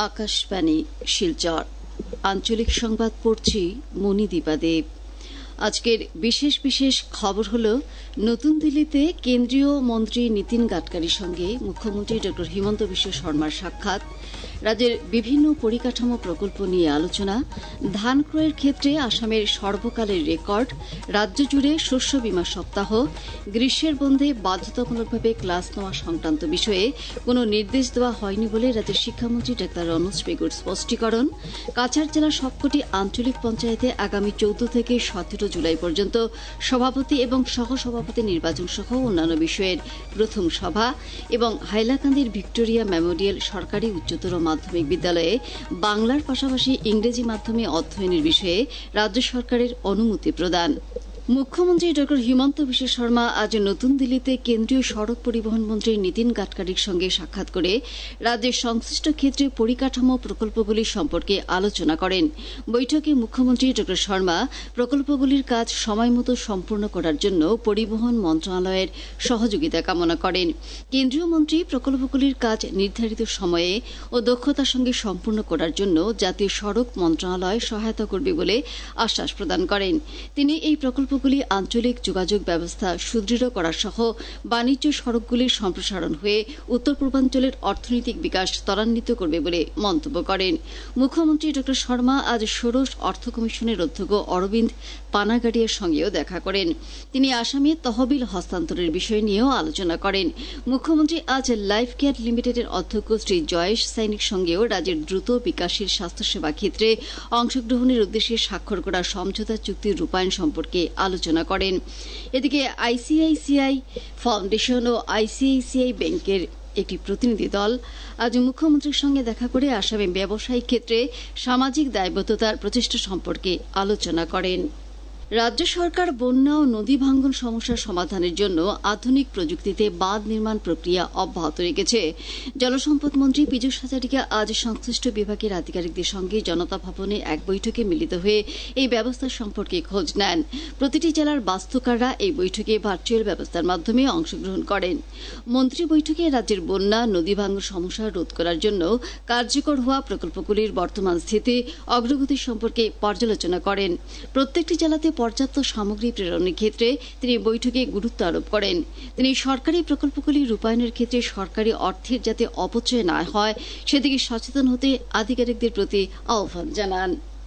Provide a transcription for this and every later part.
আকাশবাণী শিলচর আঞ্চলিক সংবাদ পড়ছি মণিদীপা দেব। আজকের বিশেষ বিশেষ খবর হল, নতুন দিল্লিতে কেন্দ্রীয় মন্ত্রী নীতিন গাডকারির সঙ্গে মুখ্যমন্ত্রী ড হিমন্ত বিশ্ব শর্মার সাক্ষাৎ, রাজ্যের বিভিন্ন পরিকাঠামো প্রকল্প নিয়ে আলোচনা, ধান ক্রয়ের ক্ষেত্রে আসামের সর্বকালের রেকর্ড, রাজ্য জুড়ে শস্য বীমা সপ্তাহ, গ্রীষ্মের বন্ধে বাধ্যতামূলকভাবে ক্লাস নেওয়া সংক্রান্ত বিষয়ে কোনো নির্দেশ দেওয়া হয়নি বলে রাজ্যের শিক্ষামন্ত্রী ডা রনোজ পেগুর স্পষ্টীকরণ, কাছাড় জেলার সবকটি আঞ্চলিক পঞ্চায়েতে আগামী 14 থেকে 17 জুলাই পর্যন্ত সভাপতি এবং সহসভাপতি নির্বাচন সহ অন্যান্য বিষয়ের প্রথম সভা এবং হাইলাকান্দির ভিক্টোরিয়া মেমোরিয়াল সরকারি উচ্চতর মাধ্যমিক বিদ্যালয়ে বাংলার পাশাপাশি ইংরেজি মাধ্যমে অধ্যয়নের বিষয়ে রাজ্য সরকারের অনুমতি প্রদান। মুখ্যমন্ত্রী ড হিমন্ত বিশ্ব শর্মা আজ নতুন দিল্লিতে কেন্দ্রীয় সড়ক পরিবহন মন্ত্রী নীতিন গাডকারির সঙ্গে সাক্ষাৎ করে রাজ্যের সংশ্লিষ্ট ক্ষেত্রে পরিকাঠামো প্রকল্পগুলি সম্পর্কে আলোচনা করেন। বৈঠকে মুখ্যমন্ত্রী ড শর্মা প্রকল্পগুলির কাজ সময়মতো সম্পূর্ণ করার জন্য পরিবহন মন্ত্রণালয়ের সহযোগিতা কামনা করেন। কেন্দ্রীয় মন্ত্রী প্রকল্পগুলির কাজ নির্ধারিত সময়ে ও দক্ষতার সঙ্গে সম্পূর্ণ করার জন্য জাতীয় সড়ক মন্ত্রণালয় সহায়তা করবে বলে আশ্বাস প্রদান করেন। তিনি এই প্রকল্পগুলি আঞ্চলিক যোগাযোগ ব্যবস্থা সুদৃঢ় করা সহ বাণিজ্য সড়কগুলির সম্প্রসারণ হয়ে উত্তর পূর্বাঞ্চলের অর্থনৈতিক বিকাশ ত্বরান্বিত করবে বলে মন্তব্য করেন। মুখ্যমন্ত্রী ড শর্মা আজ ষোড়শ অর্থ কমিশনের অধ্যক্ষ অরবিন্দ পানাগাড়িয়ার সঙ্গেও দেখা করেন। তিনি আসামে তহবিল হস্তান্তরের বিষয় নিয়েও আলোচনা করেন। মুখ্যমন্ত্রী আজ লাইফ কেয়ার লিমিটেডের অধ্যক্ষ শ্রী জয়েশ সাইনির সঙ্গেও রাজ্যের দ্রুত বিকাশশীল স্বাস্থ্যসেবা ক্ষেত্রে অংশগ্রহণের উদ্দেশ্যে স্বাক্ষর করা সমঝোতা চুক্তির রূপায়ণ সম্পর্কে আলোচনা করেন। এদিকে আইসিআইসিআই ফাউন্ডেশন ও আইসিআইসিআই ব্যাংকের একটি প্রতিনিধি দল আজ মুখ্যমন্ত্রীর সঙ্গে দেখা করে আসামে ব্যবসায়িক ক্ষেত্রে সামাজিক দায়বদ্ধতার প্রচেষ্টা সম্পর্কে আলোচনা করেন। রাজ্য সরকার বন্যা ও নদী ভাঙ্গন সমস্যার সমাধানের জন্য আধুনিক প্রযুক্তিতে বাঁধ নির্মাণ প্রক্রিয়া অব্যাহত রেখেছে। জলসম্পদ মন্ত্রী পীযূষ হাজারিকা আজ সংশ্লিষ্ট বিভাগের আধিকারিকদের সঙ্গে জনতা ভবনে এক বৈঠকে মিলিত হয়ে এই ব্যবস্থা সম্পর্কে খোঁজ নেন। প্রতিটি জেলার বাস্তুকাররা এই বৈঠকে ভার্চুয়াল ব্যবস্থার মাধ্যমে অংশগ্রহণ করেন। মন্ত্রী বৈঠকে রাজ্যের বন্যা নদী ভাঙ্গন সমস্যা রোধ করার জন্য কার্যকর হওয়া প্রকল্পগুলির বর্তমান স্থিতি অগ্রগতি সম্পর্কে পর্যালোচনা করেন। প্রত্যেকটি জেলাতে পর্যাপ্ত সামগ্রী প্রেরণের ক্ষেত্রে তিনি বৈঠকে গুরুত্ব আরোপ করেন। তিনি সরকারি প্রকল্পগুলি রূপায়ণের ক্ষেত্রে সরকারি অর্থের যাতে অপচয় না হয় সেদিকে সচেতন হতে আধিকারিকদের প্রতি আহ্বান জানান।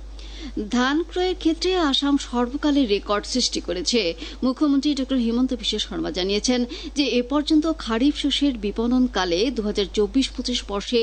ধান ক্রয়ের ক্ষেত্রে আসাম সর্বকালের রেকর্ড সৃষ্টি করেছে। মুখ্যমন্ত্রী ড হিমন্ত বিশ্ব শর্মা জানিয়েছেন যে এ পর্যন্ত খারিফ শস্যের বিপণনকালে 2024-25 বর্ষে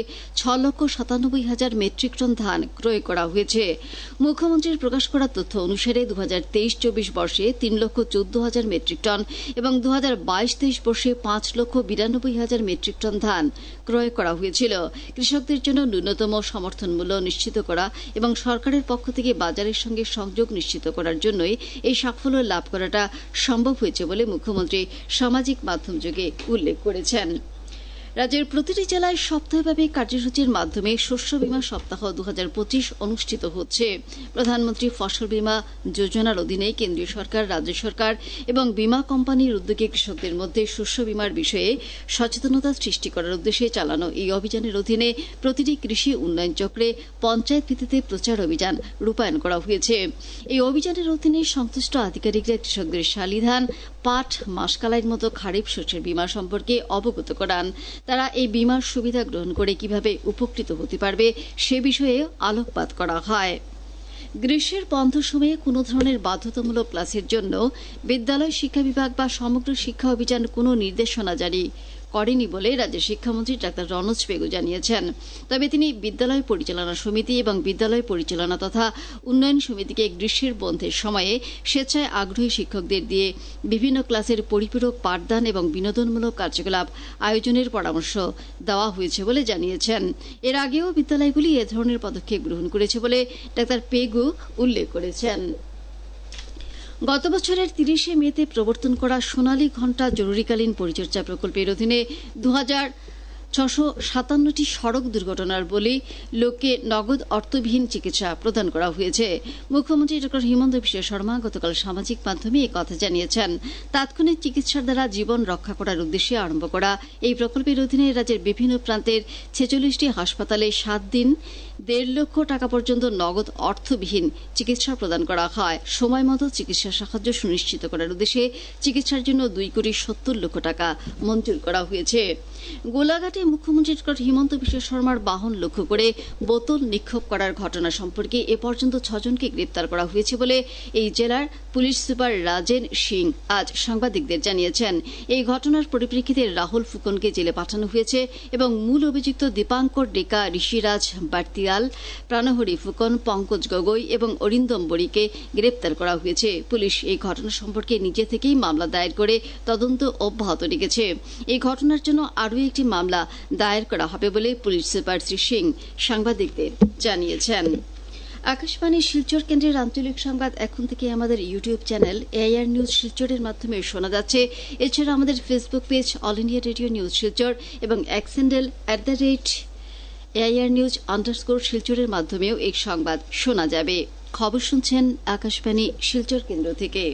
6,97,000 মেট্রিক টন ধান ক্রয় করা হয়েছে। মুখ্যমন্ত্রীর প্রকাশ করা তথ্য অনুসারে 2023-24 বর্ষে 3,14,000 মেট্রিক টন এবং 2022-23 বর্ষে 5,92,000 মেট্রিক টন ধান ক্রয় করা হয়েছিল। কৃষকদের জন্য ন্যূনতম সমর্থন মূল্য নিশ্চিত করা এবং সরকারের পক্ষ থেকে বাজারের সঙ্গে সংযোগ নিশ্চিত করার জন্যই এই সাফল্য লাভ করাটা সম্ভব হয়েছে বলে মুখ্যমন্ত্রী সামাজিক মাধ্যম যোগে উল্লেখ করেছেন। রাজ্যের প্রতিটি জেলায় সপ্তাহব্যাপী কার্যসূচির মাধ্যমে শস্য বীমা সপ্তাহ 2025 অনুষ্ঠিত হচ্ছে। প্রধানমন্ত্রী ফসল বীমা যোজনার অধীনে কেন্দ্রীয় সরকার, রাজ্য সরকার এবং বীমা কোম্পানির উদ্যোগে কৃষকদের মধ্যে শস্য বীমার বিষয়ে সচেতনতা সৃষ্টি করার উদ্দেশ্যে চালানো এই অভিযানের অধীনে প্রতিটি কৃষি উন্নয়ন চক্রে পঞ্চায়েত ভিত্তিতে প্রচার অভিযান রূপায়ণ করা হয়েছে। এই অভিযানের অধীনে সংশ্লিষ্ট আধিকারিকরা কৃষকদের শালি ধান, পাট, মাসকালাইয়ের মতো খারিফ শস্যের বীমা সম্পর্কে অবগত করান। তারা এই বীমার সুবিধা গ্রহণ করে কিভাবে উপকৃত হতে পারবে সে বিষয়ে আলোকপাত করা হয়। গ্রীষ্মের বন্ধ সময়ে কোনো ধরনের বাধ্যতামূলক ক্লাসের জন্য বিদ্যালয় শিক্ষা বিভাগ বা সমগ্র শিক্ষা অভিযান কোনো নির্দেশনা জারি করেনি বলে রাজ্যের শিক্ষামন্ত্রী ডা রনোজ পেগু জানিয়েছেন। তবে তিনি বিদ্যালয় পরিচালনা সমিতি এবং বিদ্যালয় পরিচালনা তথা উন্নয়ন সমিতিকে গ্রীষ্মের বন্ধের সময়ে স্বেচ্ছায় আগ্রহী শিক্ষকদের দিয়ে বিভিন্ন ক্লাসের পরিপূরক পাঠদান এবং বিনোদনমূলক কার্যকলাপ আয়োজনের পরামর্শ দেওয়া হয়েছে বলে জানিয়েছেন। এর আগেও বিদ্যালয়গুলি এ ধরনের পদক্ষেপ গ্রহণ করেছে বলে ডা পেগু উল্লেখ করেছেন। গত বছরের 30 মেতে প্রবর্তন করা সোনালী ঘণ্টা জরুরিকালীন পরিচর্যা প্রকল্পের অধীনে 657টি সড়ক দুর্ঘটনার বলে লোককে নগদ অর্থবিহীন চিকিৎসা প্রদান করা হয়েছে। মুখ্যমন্ত্রী ড হিমন্ত বিশ্ব শর্মা গতকাল সামাজিক মাধ্যমে এই কথা জানিয়েছেন। তাৎক্ষণিক চিকিৎসার দ্বারা জীবন রক্ষা করার উদ্দেশ্যে আরম্ভ করা এই প্রকল্পের অধীনে রাজ্যের বিভিন্ন প্রান্তের 46টি হাসপাতালে 7 দিন 1.5 লক্ষ টাকা পর্যন্ত নগদ অর্থবিহীন চিকিৎসা প্রদান করা হয়। সময় মতো চিকিৎসা সাহায্য সুনিশ্চিত করার উদ্দেশ্যে চিকিৎসার জন্য 2.70 কোটি টাকা মঞ্জুর করা হয়েছে। গোলাঘাটে মুখ্যমন্ত্রী ড হিমন্ত বিশ্ব শর্মার বাহন লক্ষ্য করে বোতল নিক্ষেপ করার ঘটনা সম্পর্কে এ পর্যন্ত 6 জনকে গ্রেপ্তার করা হয়েছে বলে এই জেলার পুলিশ সুপার রাজেন সিং আজ সাংবাদিকদের জানিয়েছেন। এই ঘটনার পরিপ্রেক্ষিতে রাহুল ফুকনকে জেলে পাঠানো হয়েছে এবং মূল অভিযুক্ত দীপাঙ্কর ডেকা, ঋষিরাজ বার্তিয়াল, প্রাণহরি ফুকন, পঙ্কজ গগৈ এবং অরিন্দম বড়িকে গ্রেপ্তার করা হয়েছে। পুলিশ এই ঘটনা সম্পর্কে নিজে থেকেই মামলা দায়ের করে তদন্ত অব্যাহত রেখেছে। এই ঘটনার জন্য আরও একটি মামলা দায়ের করা হবে বলে পুলিশ সুপার শ্রী সিং সাংবাদিকদের জানিয়েছেন। আকাশবাণী শিলচর কেন্দ্রের আঞ্চলিক সংবাদ এখন থেকে আমাদের ইউটিউব চ্যানেল এআইআর নিউজ শিলচরের মাধ্যমে শোনা যাচ্ছে। এছাড়া আমাদের Facebook page All India Radio news Silchar এবং এক্স হ্যান্ডেল @AIR নিউজ _শিলচরের মাধ্যমেও এই সংবাদ শোনা যাবে। খবর শুনছেন আকাশবাণী শিলচর কেন্দ্র থেকে।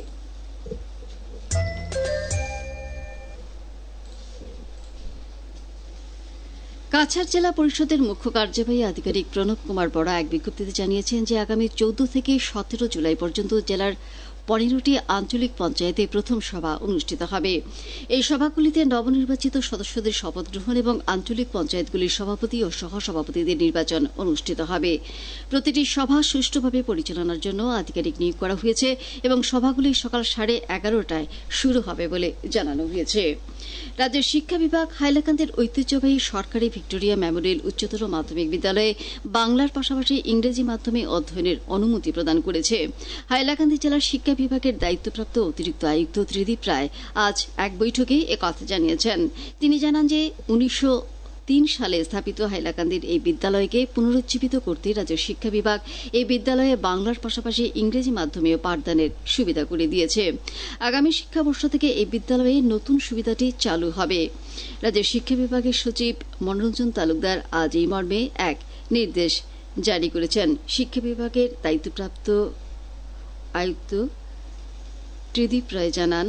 কাছাড় জেলা পরিষদের মুখ্য কার্যবাহী আধিকারিক প্রণব কুমার বরা এক বিজ্ঞপ্তিতে জানিয়েছেন যে আগামী 14 থেকে 17 জুলাই পর্যন্ত জেলার 15টি আঞ্চলিক পঞ্চায়েতে প্রথম সভা অনুষ্ঠিত হবে। এই সভাগুলিতে নবনির্বাচিত সদস্যদের শপথ গ্রহণ এবং আঞ্চলিক পঞ্চায়েতগুলির সভাপতি ও সহসভাপতিদের নির্বাচন অনুষ্ঠিত হবে। প্রতিটি সভা সুষ্ঠুভাবে পরিচালনার জন্য আধিকারিক নিয়োগ করা হয়েছে এবং সভাগুলি সকাল 11:30টায় শুরু হবে বলে জানানো হয়েছে। রাজ্যের শিক্ষা বিভাগ হাইলাকান্দির ঐতিহ্যবাহী সরকারি ভিক্টোরিয়া মেমোরিয়াল উচ্চতর মাধ্যমিক বিদ্যালয়ে বাংলার পাশাপাশি ইংরেজি মাধ্যমে অধ্যয়নের অনুমতি প্রদান করেছে। হাইলাকান্দি জেলার শিক্ষা বিভাগের দায়িত্বপ্রাপ্ত অতিরিক্ত আয়ুক্ত ত্রিদীপ রায় আজ এক বৈঠকে একথা জানিয়েছেন। তিনি জানান যে 1903 সালে স্থাপিত হাইলাকান্দির এই বিদ্যালয়কে পুনরুজ্জীবিত করতে রাজ্য শিক্ষা বিভাগ এই বিদ্যালয়ে বাংলার পাশাপাশি ইংরেজি মাধ্যমেও পাঠদানের সুবিধা করে দিয়েছে। আগামী শিক্ষাবর্ষ থেকে এই বিদ্যালয়ে নতুন সুবিধাটি চালু হবে। রাজ্যের শিক্ষা বিভাগের সচিব মনোরঞ্জন তালুকদার আজ এই মর্মে এক নির্দেশ জারি করেছেন। শিক্ষা বিভাগের দায়িত্বপ্রাপ্ত আয়ুক্ত ত্রিদীপ রায় জানান,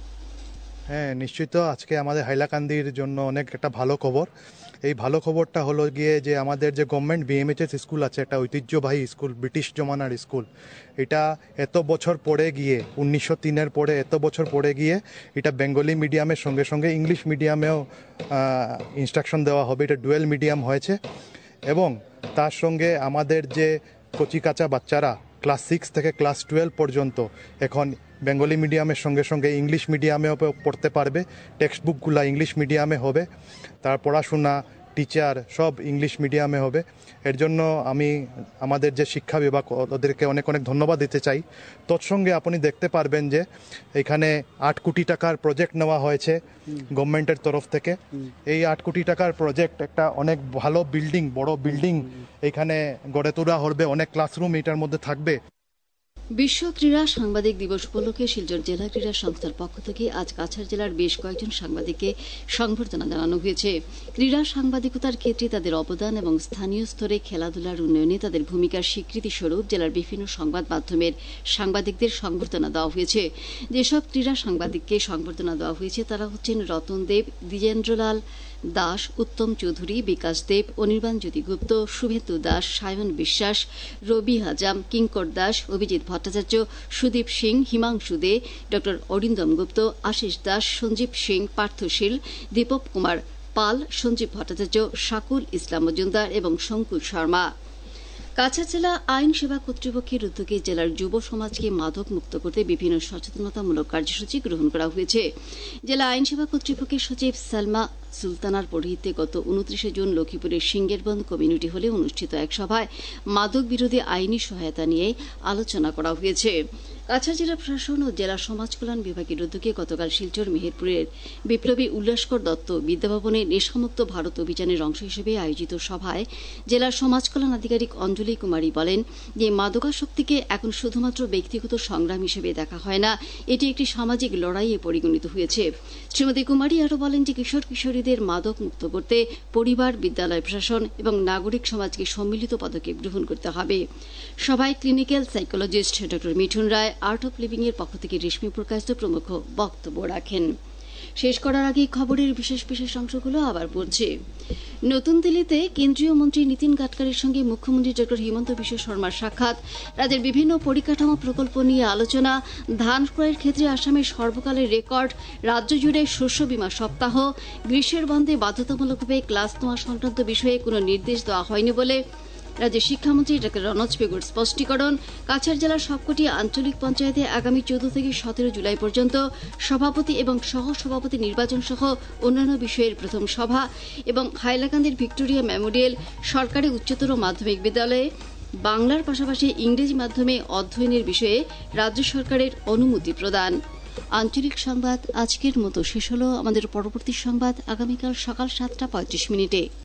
হ্যাঁ নিশ্চিত আজকে আমাদের হাইলাকান্দির জন্য অনেক একটা ভালো খবর। এই ভালো খবরটা হলো গিয়ে যে আমাদের যে গভর্নমেন্ট BMHS স্কুল আছে, একটা ঐতিহ্যবাহী স্কুল, ব্রিটিশ জমানার স্কুল, এটা এত বছর পরে গিয়ে 1903-এর পরে এত বছর পরে গিয়ে এটা বেঙ্গলি মিডিয়ামের সঙ্গে সঙ্গে ইংলিশ মিডিয়ামেও ইনস্ট্রাকশন দেওয়া হবে। এটা ডুয়েল মিডিয়াম হয়েছে এবং তার সঙ্গে আমাদের যে কচিকাচা বাচ্চারা ক্লাস 6 থেকে ক্লাস 12 পর্যন্ত এখন বেঙ্গলি মিডিয়ামের সঙ্গে সঙ্গে ইংলিশ মিডিয়ামেও পড়তে পারবে। টেক্সট বুকগুলো ইংলিশ মিডিয়ামে হবে, তার পড়াশোনা, টিচার সব ইংলিশ মিডিয়ামে হবে। এর জন্য আমি আমাদের যে শিক্ষা বিভাগ ওদেরকে অনেক অনেক ধন্যবাদ দিতে চাই। তৎসঙ্গে আপনি দেখতে পারবেন যে এখানে 8 কোটি টাকার প্রজেক্ট নেওয়া হয়েছে গভর্নমেন্টের তরফ থেকে। এই 8 কোটি টাকার প্রজেক্ট একটা অনেক ভালো বিল্ডিং, বড় বিল্ডিং এখানে গড়ে তোলা হবে, অনেক ক্লাসরুম এটার মধ্যে থাকবে। বিশ্ব ক্রীড়া সাংবাদিক দিবস উপলক্ষে শিলচর জেলা ক্রীড়া সংস্থার পক্ষ থেকে আজ কাছাড় জেলার বেশ কয়েকজন সাংবাদিককে সংবর্ধনা জানানো হয়েছে। ক্রীড়া সাংবাদিকতার ক্ষেত্রে তাদের অবদান এবং স্থানীয় স্তরে খেলাধুলার উন্নয়নে তাদের ভূমিকার স্বীকৃতি স্বরূপ জেলার বিভিন্ন সংবাদ মাধ্যমের সাংবাদিকদের সংবর্ধনা দেওয়া হয়েছে। যেসব ক্রীড়া সাংবাদিককে সংবর্ধনা দেওয়া হয়েছে তারা হচ্ছেন রতন দেব, দ্বিজেন্দ্রলাল দাস, উত্তম চৌধুরী, বিকাশ দেব, অনির্বাণ জ্যোতি গুপ্ত, শুভেন্দু দাস, সায়ন বিশ্বাস, রবি হাজাম, কিঙ্কর দাস, অভিজিৎ ভট্টাচার্য, সুদীপ সিং, হিমাংশু দে, ড অরিন্দম গুপ্ত, আশিস দাস, সঞ্জীব সিং, পার্থশীল, দীপক কুমার পাল, সঞ্জীব ভট্টাচার্য, শাকুল ইসলাম মজুমদার এবং শঙ্কু শর্মা। কাছাড় জেলা আইন সেবা কর্তৃপক্ষের উদ্যোগে জেলার যুব সমাজকে মাদক মুক্ত করতে বিভিন্ন সচেতনতামূলক কার্যসূচি গ্রহণ করা হয়েছে। জেলা আইন সেবা কর্তৃপক্ষের সচিব সালমা সুলতানার পৌরোহিত্যে গত 29 জুন লক্ষ্মীপুরের সিঙ্গেরবন্দ কমিউনিটি হলে অনুষ্ঠিত এক সভায় মাদক বিরোধী আইনি সহায়তা নিয়ে আলোচনা করা হয়েছে। কাছাড় জেলা প্রশাসন ও জেলা সমাজ কল্যাণ বিভাগের উদ্যোগে গতকাল শিলচর মেহেরপুরের বিপ্লবী উল্লাসকর দত্ত বিদ্যাভবনে নেশামুক্ত ভারত অভিযানের অংশ হিসেবে আয়োজিত সভায় জেলার সমাজ কল্যাণ আধিকারিক অঞ্জলি কুমারী বলেন যে মাদকাসক্তিকে এখন শুধুমাত্র ব্যক্তিগত সংগ্রাম হিসেবে দেখা হয় না, এটি একটি সামাজিক লড়াইয়ে পরিগণিত হয়েছে। শ্রীমতী কুমারী আরও বলেন যে কিশোর কিশোরীদের ছাত্রছাত্রীদের মাদক মুক্ত করতে পরিবার, বিদ্যালয় প্রশাসন এবং নাগরিক সমাজকে সম্মিলিত পদক্ষেপ গ্রহণ করতে হবে। সভায় clinical psychologist Dr Mithun Roy, Art of Living এর পক্ষ থেকে রেশমি প্রকাশ প্রমুখ বক্তব্য রাখেন। শেষ করার আগে খবরের বিশেষ বিশেষ অংশগুলো আবার পড়ছে। নতুন দিল্লিতে কেন্দ্রীয় মন্ত্রী নীতিন গাডকারির সঙ্গে মুখ্যমন্ত্রী ড হিমন্ত বিশ্ব শর্মার সাক্ষাৎ, রাজ্যের বিভিন্ন পরিকাঠামো প্রকল্প নিয়ে আলোচনা, ধান ক্রয়ের ক্ষেত্রে আসামের সর্বকালের রেকর্ড, রাজ্য জুড়ে শস্য বীমা সপ্তাহ, গ্রীষ্মের বন্ধে বাধ্যতামূলকভাবে ক্লাস নেওয়া সংক্রান্ত বিষয়ে কোনো নির্দেশ দেওয়া হয়নি বলে রাজ্যের শিক্ষামন্ত্রী ড রনজ পেগুর স্পষ্টীকরণ, কাছাড় জেলার সবকটি আঞ্চলিক পঞ্চায়েতে আগামী 14 থেকে 17 জুলাই পর্যন্ত সভাপতি এবং সহ সভাপতি নির্বাচন সহ অন্যান্য বিষয়ের প্রথম সভা এবং হাইলাকান্দির ভিক্টোরিয়া মেমোরিয়াল সরকারি উচ্চতর মাধ্যমিক বিদ্যালয়ে বাংলার পাশাপাশি ইংরেজি মাধ্যমে অধ্যয়নের বিষয়ে রাজ্য সরকারের অনুমতি প্রদান। আঞ্চলিক সংবাদ আজকের মতো শেষ হল। আমাদের পরবর্তী সংবাদ আগামীকাল সকাল 7:35।